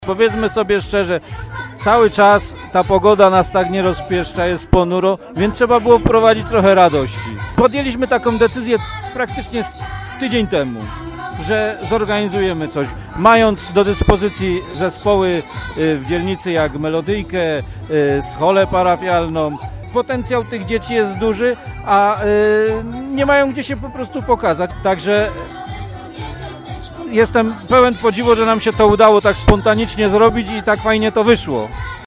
Powiedzmy sobie szczerze, cały czas ta pogoda nas tak nie rozpieszcza, jest ponuro, więc trzeba było wprowadzić trochę radości. Podjęliśmy taką decyzję praktycznie tydzień temu, że zorganizujemy coś, mając do dyspozycji zespoły w dzielnicy jak Melodyjkę, scholę parafialną. Potencjał tych dzieci jest duży, a nie mają gdzie się po prostu pokazać. Także jestem pełen podziwu, że nam się to udało tak spontanicznie zrobić i tak fajnie to wyszło.